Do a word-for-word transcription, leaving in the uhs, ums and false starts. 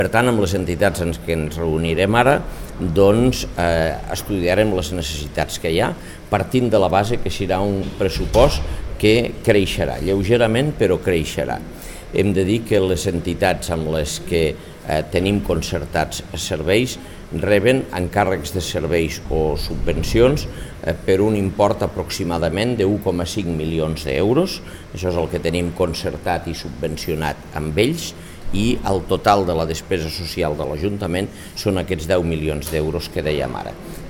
Per tant, amb les entitats en què ens reunirem ara, doncs eh, estudiarem les necessitats que hi ha, partint de la base que serà un pressupost que creixerà, lleugerament, però creixerà. Hem de dir que les entitats amb les que eh, tenim concertats serveis reben encàrrecs de serveis o subvencions eh, per un import aproximadament de u coma cinc milions d'euros. Això és el que tenim concertat i subvencionat amb ells, i el total de la despesa social de l'Ajuntament són aquests deu milions d'euros que dèiem ara.